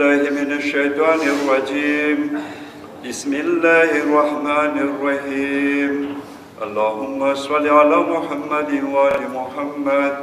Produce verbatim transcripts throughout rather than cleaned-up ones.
بالله من الشيطان الرجيم بسم الله الرحمن الرحيم اللهم صل على محمد وآل محمد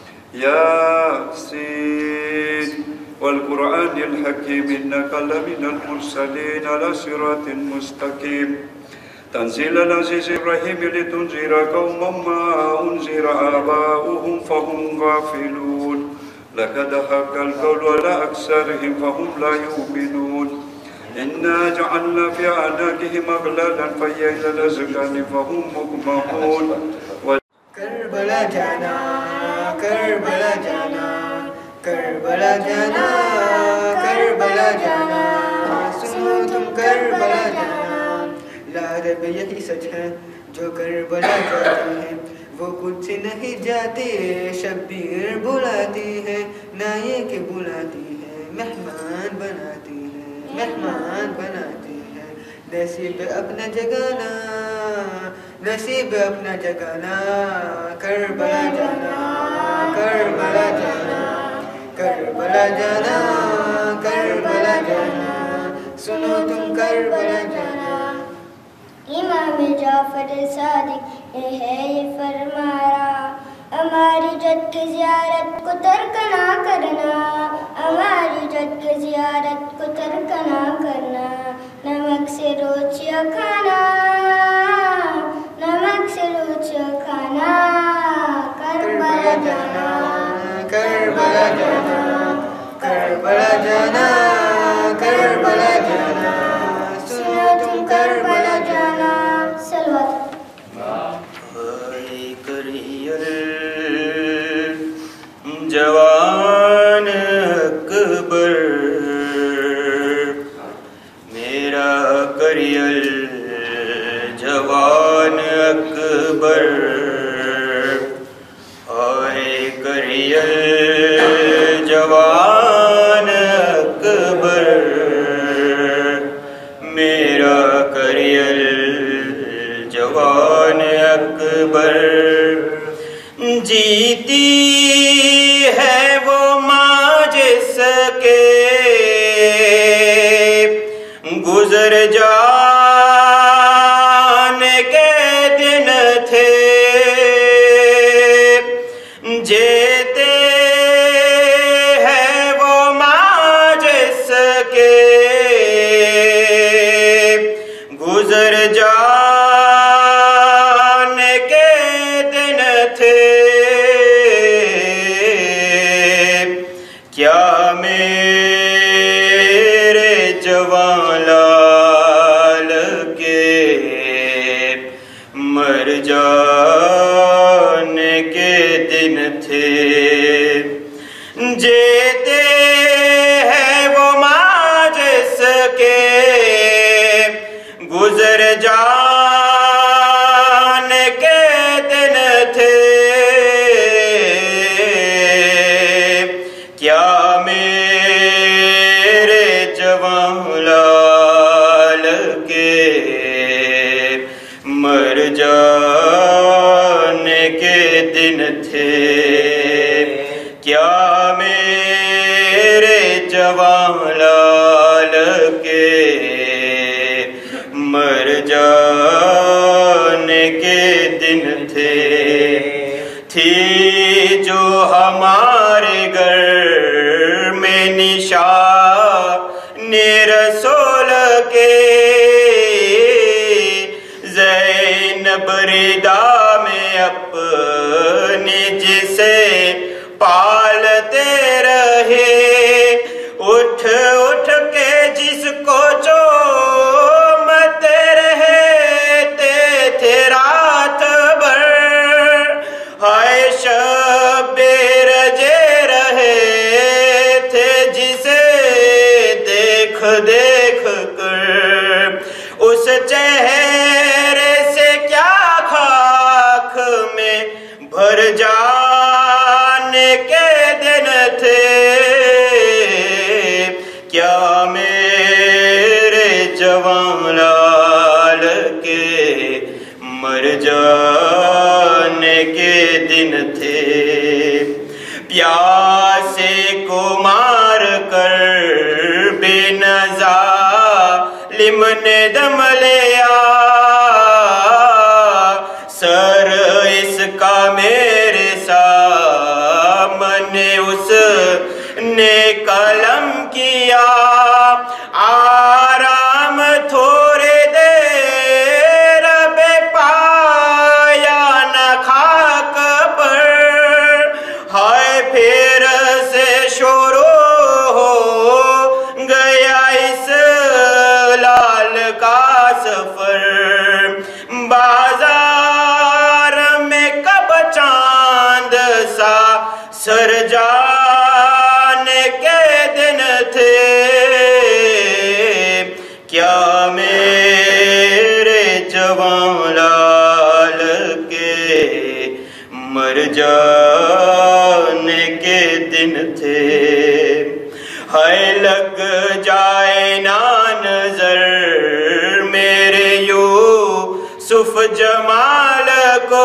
ياسين والقرآن الحكيم إنك لمن المرسلين على صراط مستقيم تنزيل العزيز الرحيم لتنذر قوما ما أنذر آباؤهم فهم غافلون لقد حق القول على أكثرهم فهم لا يؤمنون إنا جعلنا في أعناقهم أغلالا فهي إلى الأذقان فهم مقمحون کربلا جانا کربلا جانا کربلا جانا کربلا جانا سنو تم کربلا جانا لا رب یہی سچ ہے جو کربلا جاتے ہیں وہ کچھ نہیں جاتے شبیر بلاتی ہے نہ یہ کہ بلاتی ہے مہمان بناتی ہے مہمان بناتی ہے نصیب اپنا جگانا نصیب اپنا جگانا کربلا جانا کربلا جانا کربلا جانا کربلا جانا سنو تم کربلا جانا امام جعفر صادق یہ ہے یہ فرمایا ہماری جد کی زیارت کو ترک نہ کرنا ہماری جد کی زیارت کو ترک نہ کرنا نمک سے روچیا کھانا نمک سے روچیا کھانا کربلا جانا کربلا جانا کربلا جانا کربلا جانا سنو تم کربلا جانا سلوات جوان اکبر میرا کریل جوان اکبر ہائے کریل جوان اکبر میرا کریل جوان اکبر جیتی ہے وہ ماں جس کے گزر جانے کے دن تھے جیتے ہیں وہ ماں جس کے گزر جانے کے دن تھے کیا میرے جوان لال کے مر جانے کے دن تھے جیتے ہیں وہ ماں جس کے گزر جانے کے دن تھے کیا میرے جوان لال کے مر جانے کے دن تھے کیا میرے جوان لال کے مر جانے کے دن تھے تھی جو ہمارے گھر میں نشان رسول کے زینب ردا میں اپنی جسے پالتے رہے اٹھ اٹھ کے جس کو چومتے رہتے تھے رات بھر ہائے شب رجے رہے تھے جسے دیکھ دیکھ کر اس چہرے سے کیا خاک میں بھر جانے کے دن تھے کیا میرے جوان لال کے مر جانے کے دن تھے پیاسے کو مار کر इल्म ने दम लिया, सर इसका मेरे सामने उस ने कलम किया। आराम थोड़े देर बे पाया न खाक पर, हाय फिर से शुरू हो गया इस लाल का सफर। बाजार में कब चांद सा सर जाने के दिन थे, क्या मेरे जवां लाल के मर जाने के दिन थे। हाय लग जाए ना नजर मेरे यूसुफ जमाल को,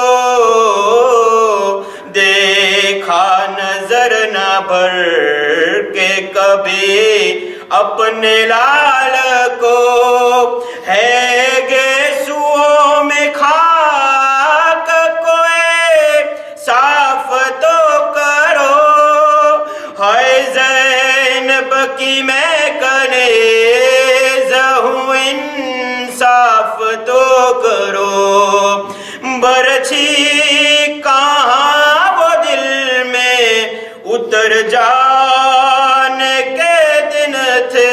देखा नजर न भर के कभी अपने लाल को। है गेसुओं में खाक कोई साफ तो करो, हाय ज़ैनब की मैं कनेज़ हूँ इंसाफ तो करो। बरछी कहाँ वो दिल में उतर जाने के दिन थे,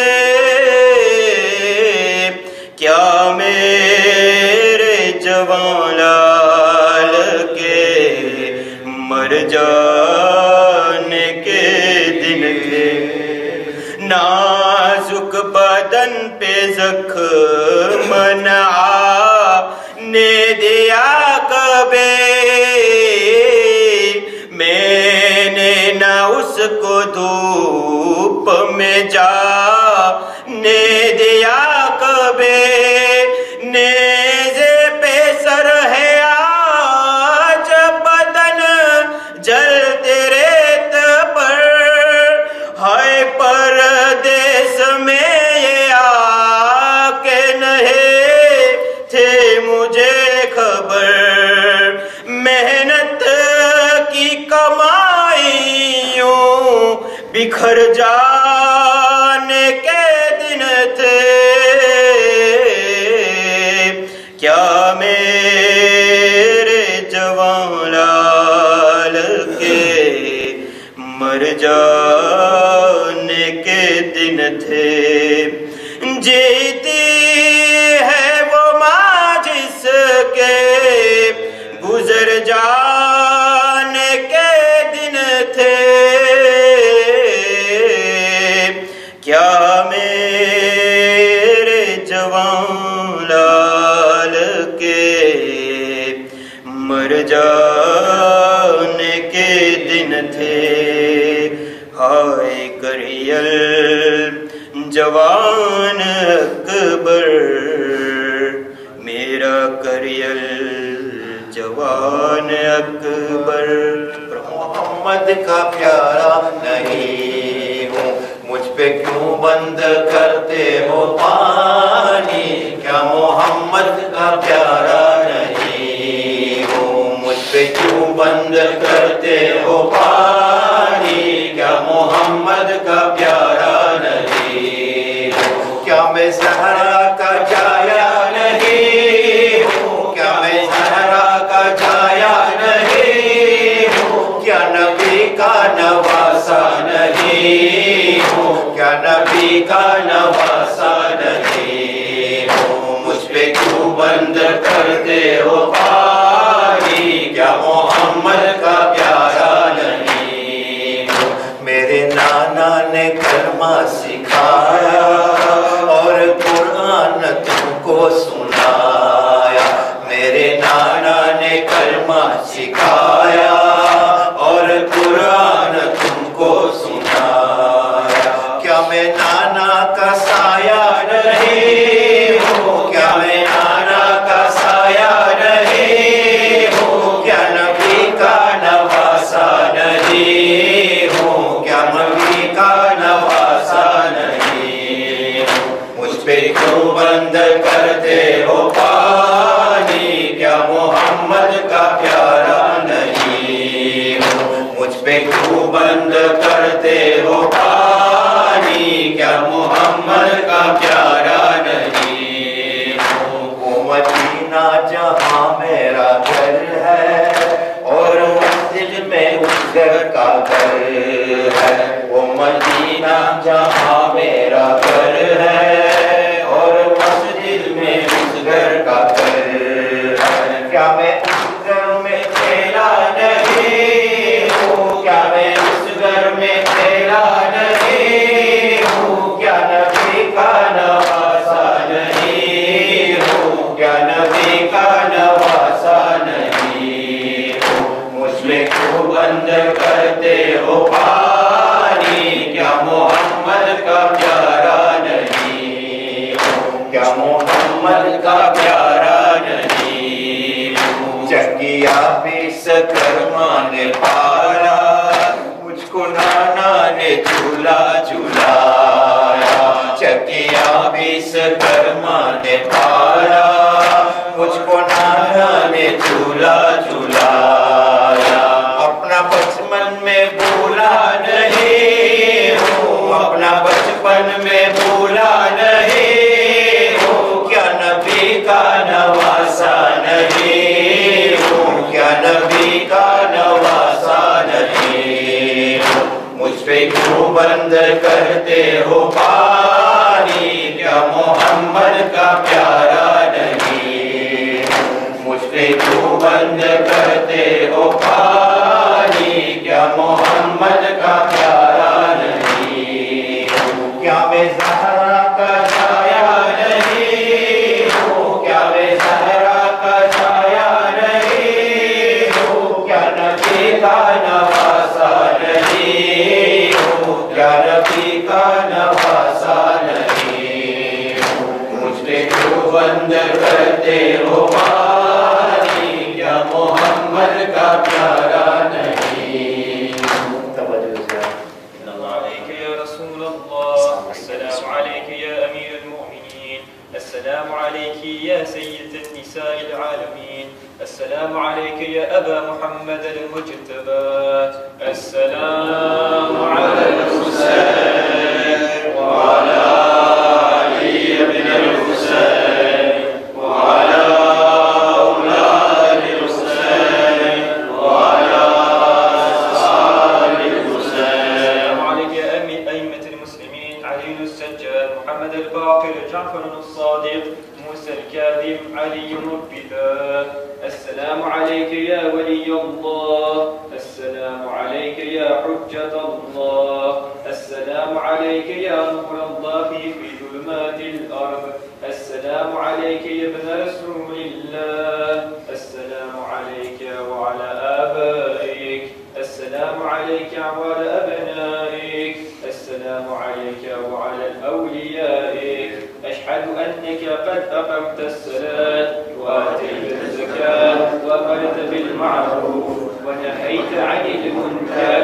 क्या मेरे जवां लाल के मर जाने के दिन थे। नाजुक बदन पे जख्म न आने दिया कभी, मैंने न उसको धूप में जाने दिया कभी। नेज़े पे सर है आज बदन जलते रेत पर, हाय परदेस में ये आके नहीं थे मुझे खबर। मेहनत की कमाइयों बिखर जाने के दिन थे, क्या मेरे जवां लाल के मर जाने के दिन थे। जीती है वो माँ जिसके गुजर जाने के दिन थे, क्या मेरे जवां लाल के मर जाने के दिन थे। हाय करियल जवान अकबर, मेरा करियल जवान अकबर। मोहम्मद का प्यारा नहीं हूँ, मुझ पे क्यों बंद करते हो पानी। क्या मोहम्मद का प्यारा नहीं हूँ, मुझ पे क्यों बंद करते हो पानी। क्या मोहम्मद का प्यारा नहीं हूँ, क्या मैं ज़हरा का जाया नहीं हूँ। क्या मैं ज़हरा का जाया नहीं हूँ, क्या नबी का नवासा नहीं हूँ। क्या नबी का नवासा नहीं हूँ, मुझ पे क्यों बंद करते हो पानी। क्या मोहम्मद का प्यारा नहीं हूँ। मेरे नाना ने कलमा सिखाया और कुरान तुमको सुनाया। मेरे नाना ने कलमा सिखाया और कुरान तुमको सुनाया। क्या मैं नाना का साया नहीं हूँ। क्या मैं नाना का साया नहीं हूँ। क्या नबी का नवासा नहीं हूँ। क्या नबी का नवासा नहीं हूँ। मुझ पे क्यों बंद करते हो पानी, क्या मोहम्मद का प्यारा नहीं हूँ। मुझ पे क्यों बंद करते हो पानी, क्या मोहम्मद का प्यारा नहीं हूँ। वो मदीना जहाँ मेरा घर है और मस्जिद में उस घर का घर है। वो मदीना जहाँ मेरा घर है और मस्जिद में उस घर का घर है। क्या मैं उस घर में खेला नहीं हूँ, क्या मैं उस घर में खेला नहीं हूँ, क्या नबी का नवासा नहीं हूँ, क्या नबी का नवासा नहीं हूँ। मुझमें क्यों बंद करते हो पानी, क्या मोहम्मद का प्यारा नहीं हूँ, क्या मोहम्मद का प्यारा नहीं हूँ। चकिया पीस कर माने पाला, मुझको नाना ने झूला झूलाया। चकिया पीस कर माने पाला, मुझको नाना ने झूला झूलाया। अपना बचपन में भूला नहीं हूँ, अपना बचपन में भूला नहीं हूँ, क्या नबी का नवासा नहीं हूँ, क्या नबी का नवासा नहीं हूँ। मुझ पे क्यों बंद करते हो पानी, क्या मोहम्मद का प्यारा नहीं हूँ। मुझ पे क्यों बंद करते हो पानी, क्या मोहम्मद का प्यारा नहीं हूँ। क्या मैं ज़हरा का छाया नहीं हूँ, क्या मैं ज़हरा का छाया नहीं हूँ, क्या नबी का नवासा नहीं हूँ, क्या नबी का नवासा नहीं हूँ। मुझ पे क्यों बंद करते हो पानी, क्या मोहम्मद का प्यारा नहीं हूँ। तवज्जो से السلام عليك يا أمير المؤمنين، السلام عليك يا سيد النساء العالمين، السلام عليك يا أبا محمد المجتبى، السلام على الحسين وعلى علي بن الحسين وعلى أولاد الحسين وعلى أصحاب الحسين. السلام عليك يا أئمة المسلمين، علي السجاد، محمد الباقر، جعفر الصادق، موسى الكاظم، علي الربذا. السلام عليك يا ولي الله، السلام عليك يا حجة الله، السلام عليك يا نور الله في ظلمات الأرض، السلام عليك يا ابن رسول الله، السلام عليك وعلى آبائك، السلام عليك وعلى أبنائك، السلام عليك وعلى الأوليائك. أشهد أنك قد أقمت الصلاة وآتيت الزكاة وأمرت بالمعروف ونهيت عن المنكر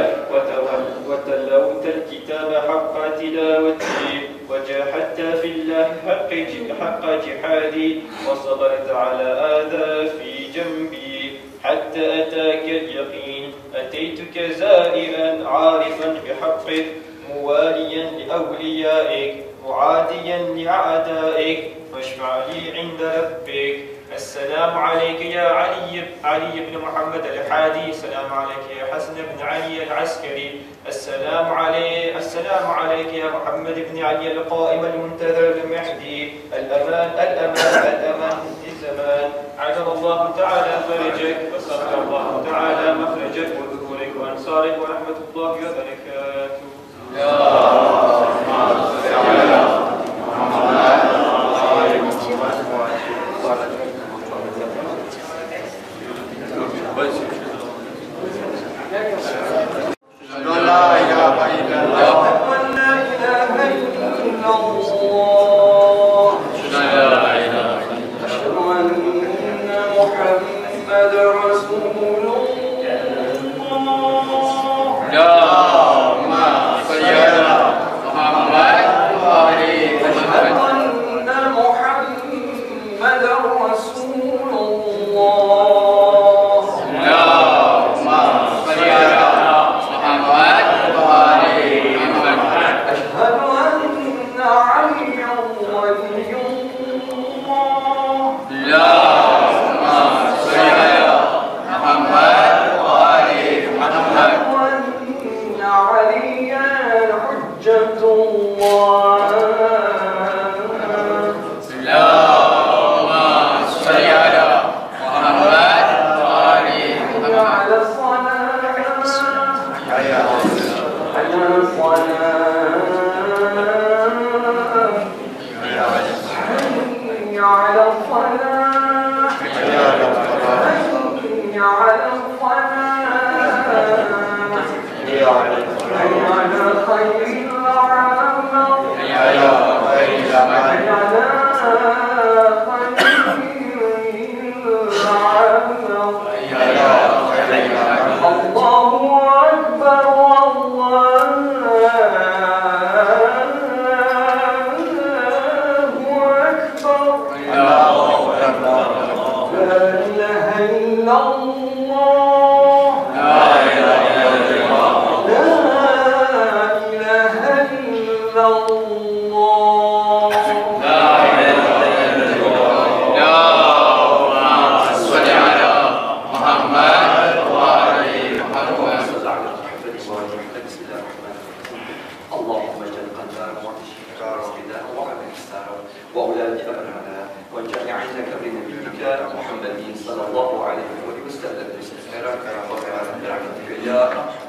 وتلوت الكتاب حق تلاوته وجاهدت في الله حق حق جهادي وصبرت على آذى في جنبي حتى أتاك اليقين. أتيتك زائرا عارفا بحقك مواليا لأوليائك معاديا لأعدائك فاشفع لي عند ربك. السلام عليك يا علي علي بن محمد الحادي، السلام عليك يا حسن بن علي العسكري، السلام عليك السلام عليك يا محمد بن علي القائم المنتظر المهدي. الأمان الأمان الأمان في الزمان. عجل الله تعالى فرجك وسر الله تعالى مخرجك وذكورك وأنصارك ورحمة الله وبركاته. يا ولا تأمنا واجعل عزك بنبيك محمد صلى الله عليه وسلم. بسم الله الرحمن الرحيم. يا